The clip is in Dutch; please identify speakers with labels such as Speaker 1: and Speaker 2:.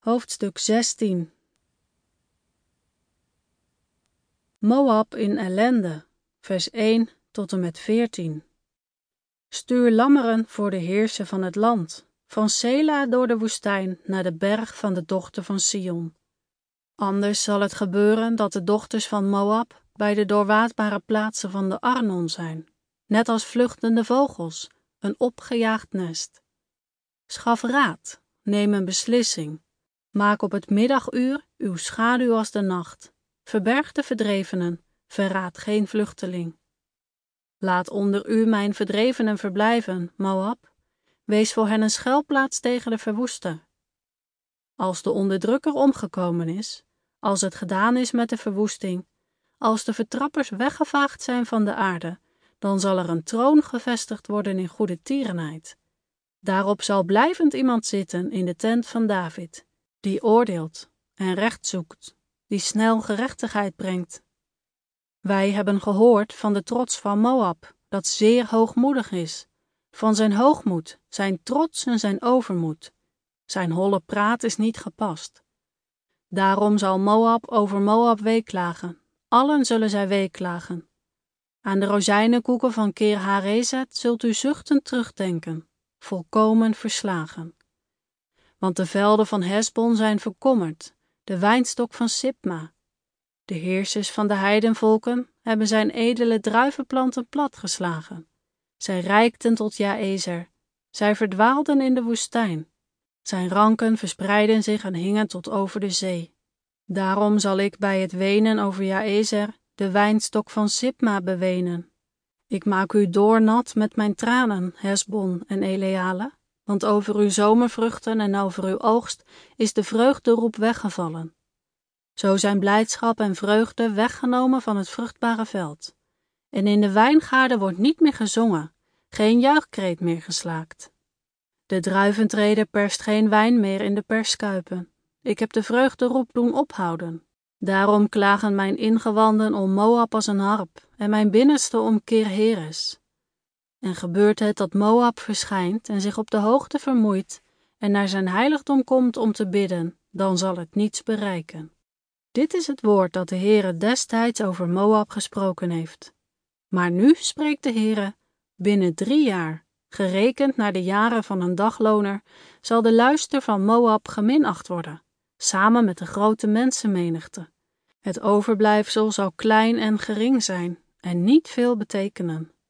Speaker 1: Hoofdstuk 16. Moab in ellende, vers 1 tot en met 14. Stuur lammeren voor de heerser van het land, van Sela door de woestijn naar de berg van de dochter van Sion. Anders zal het gebeuren dat de dochters van Moab bij de doorwaadbare plaatsen van de Arnon zijn, net als vluchtende vogels, een opgejaagd nest. Schaf raad, neem een beslissing. Maak op het middaguur uw schaduw als de nacht. Verberg de verdrevenen, verraad geen vluchteling. Laat onder u mijn verdrevenen verblijven, Moab. Wees voor hen een schuilplaats tegen de verwoester. Als de onderdrukker omgekomen is, als het gedaan is met de verwoesting, als de vertrappers weggevaagd zijn van de aarde, dan zal er een troon gevestigd worden in goede tierenheid. Daarop zal blijvend iemand zitten in de tent van David, die oordeelt en recht zoekt, die snel gerechtigheid brengt. Wij hebben gehoord van de trots van Moab, dat zeer hoogmoedig is, van zijn hoogmoed, zijn trots en zijn overmoed. Zijn holle praat is niet gepast. Daarom zal Moab over Moab weeklagen, allen zullen zij weeklagen. Aan de rozijnenkoeken van Kir Hareset zult u zuchtend terugdenken, volkomen verslagen. Want de velden van Hesbon zijn verkommerd, de wijnstok van Sibma. De heersers van de heidenvolken hebben zijn edele druivenplanten platgeslagen. Zij reikten tot Jaëzer, zij verdwaalden in de woestijn. Zijn ranken verspreidden zich en hingen tot over de zee. Daarom zal ik bij het wenen over Jaëzer de wijnstok van Sibma bewenen. Ik maak u doornat met mijn tranen, Hesbon en Eleale, want over uw zomervruchten en over uw oogst is de vreugderoep weggevallen. Zo zijn blijdschap en vreugde weggenomen van het vruchtbare veld. En in de wijngaarden wordt niet meer gezongen, geen juichkreet meer geslaakt. De druiventreder perst geen wijn meer in de perskuipen. Ik heb de vreugderoep doen ophouden. Daarom klagen mijn ingewanden om Moab als een harp en mijn binnenste om Kir-Heres. En gebeurt het dat Moab verschijnt en zich op de hoogte vermoeit en naar zijn heiligdom komt om te bidden, dan zal het niets bereiken. Dit is het woord dat de Heere destijds over Moab gesproken heeft. Maar nu spreekt de Heere, binnen 3 jaar, gerekend naar de jaren van een dagloner, zal de luister van Moab geminacht worden, samen met de grote mensenmenigte. Het overblijfsel zal klein en gering zijn en niet veel betekenen.